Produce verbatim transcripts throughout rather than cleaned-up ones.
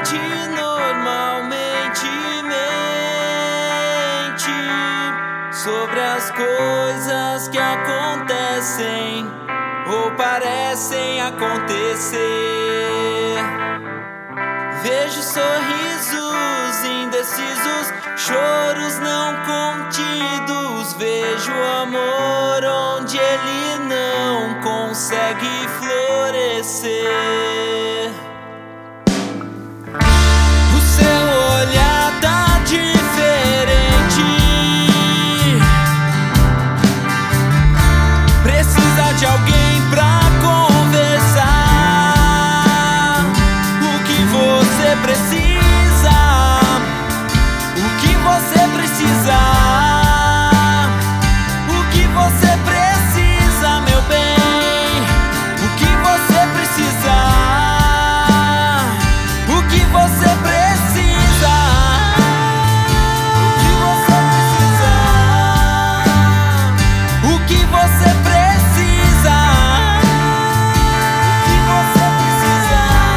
mente normalmente mente sobre as coisas que acontecem ou parecem acontecer. Vejo sorrisos indecisos, choros não contidos. Vejo amor onde ele não consegue florescer. O seu olhar tá diferente, precisa de alguém pra conversar. O que você precisa, o que você precisa, o que você precisa, meu bem, o que você precisa, o que você precisa, o que você precisa, o que você precisa, o que você precisa.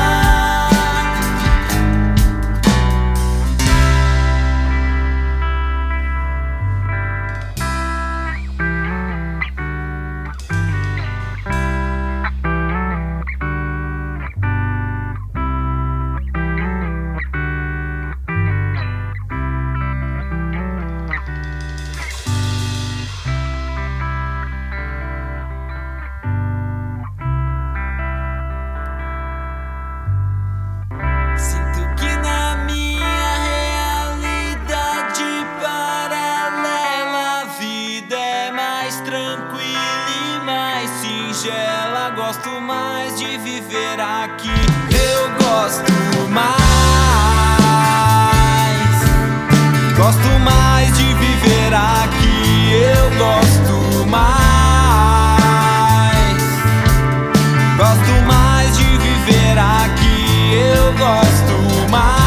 Sinto que na minha realidade paralela a vida é mais tranquila e mais singela. Gosto mais de viver aqui, eu gosto mais, gosto mais de viver aqui, eu gosto mais, gosto mais de viver aqui, eu gosto mais.